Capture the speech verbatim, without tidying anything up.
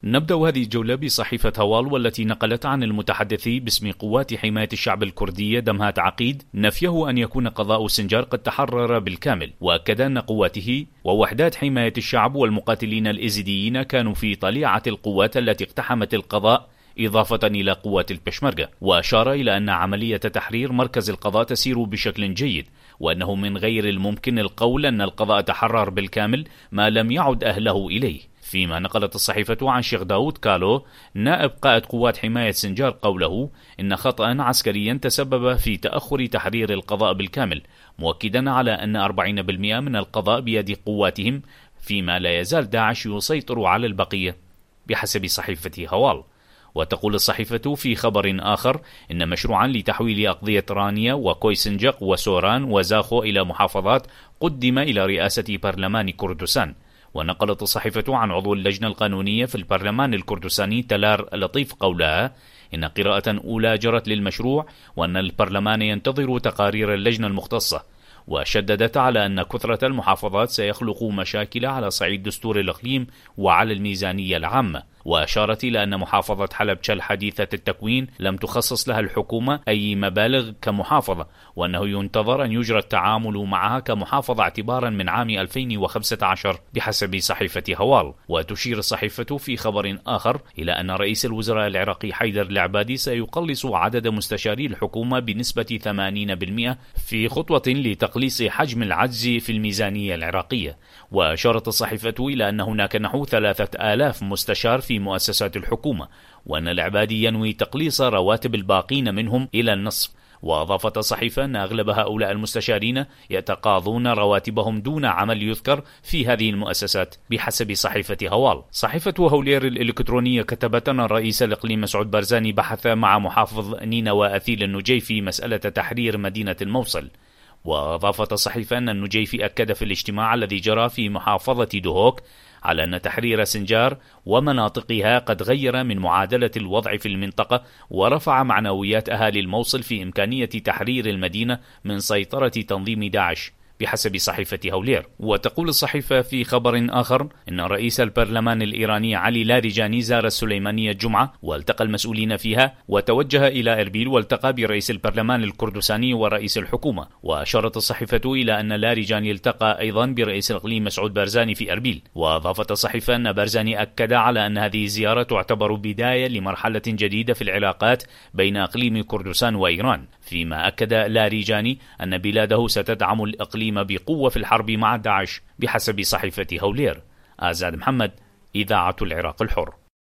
نبدأ هذه الجولة بصحيفة هوال، والتي نقلت عن المتحدث باسم قوات حماية الشعب الكردية دمهات عقيد نفيه أن يكون قضاء سنجار قد تحرر بالكامل، وأكد أن قواته ووحدات حماية الشعب والمقاتلين الإيزيديين كانوا في طليعة القوات التي اقتحمت القضاء إضافة إلى قوات البشمركة، وأشار إلى أن عملية تحرير مركز القضاء تسير بشكل جيد، وأنه من غير الممكن القول أن القضاء تحرر بالكامل ما لم يعد أهله إليه. فيما نقلت الصحيفة عن شيخ داود كالو نائب قائد قوات حماية سنجار قوله إن خطأ عسكريا تسبب في تأخر تحرير القضاء بالكامل، مؤكدا على أن أربعين بالمئة من القضاء بيد قواتهم، فيما لا يزال داعش يسيطر على البقية بحسب صحيفة هوال. وتقول الصحيفة في خبر آخر إن مشروعا لتحويل أقضية رانيا وكويسنجق وسوران وزاخو إلى محافظات قدم إلى رئاسة برلمان كردستان. ونقلت الصحيفة عن عضو اللجنة القانونية في البرلمان الكردستاني تلار لطيف قولها إن قراءة أولى جرت للمشروع، وأن البرلمان ينتظر تقارير اللجنة المختصة، وشددت على أن كثرة المحافظات سيخلق مشاكل على صعيد دستور الإقليم وعلى الميزانية العامة. وأشارت إلى أن محافظة حلب شل حديثة التكوين لم تخصص لها الحكومة أي مبالغ كمحافظة، وأنه ينتظر أن يجرى التعامل معها كمحافظة اعتبارا من عام ألفين وخمسة عشر بحسب صحيفة هوال. وتشير الصحيفة في خبر آخر إلى أن رئيس الوزراء العراقي حيدر العبادي سيقلص عدد مستشاري الحكومة بنسبة ثمانين بالمئة في خطوة لتقليص حجم العجز في الميزانية العراقية. وأشارت الصحيفة إلى أن هناك نحو ثلاثة آلاف مستشار في مؤسسات الحكومة، وأن العبادي ينوي تقليص رواتب الباقين منهم إلى النصف. وأضافت الصحيفة أن أغلب هؤلاء المستشارين يتقاضون رواتبهم دون عمل يذكر في هذه المؤسسات بحسب صحيفة هوال. صحيفة هولير الإلكترونية كتبت أن الرئيس الإقليم مسعود بارزاني بحث مع محافظ نينوى أثيل النجيفي مسألة تحرير مدينة الموصل. وأضافت الصحيفة أن النجيفي أكد في الاجتماع الذي جرى في محافظة دهوك على أن تحرير سنجار ومناطقها قد غير من معادلة الوضع في المنطقة، ورفع معنويات أهالي الموصل في إمكانية تحرير المدينة من سيطرة تنظيم داعش بحسب صحيفة هولير. وتقول الصحيفة في خبر آخر إن رئيس البرلمان الإيراني علي لاریجانی زار السليمانية الجمعة والتقى المسؤولين فيها، وتوجه إلى إربيل والتقى برئيس البرلمان الكردستاني ورئيس الحكومة. وأشارت الصحيفة إلى أن لاریجانی التقى أيضا برئيس الإقليم مسعود بارزاني في إربيل. وأضافت الصحيفة أن بارزاني أكد على أن هذه الزيارة تعتبر بداية لمرحلة جديدة في العلاقات بين إقليم كردستان وإيران، فيما أكد لاریجانی أن بلاده ستدعم الإقليم بقوة في الحرب مع داعش بحسب صحيفة هولير. آزاد محمد، إذاعة العراق الحر.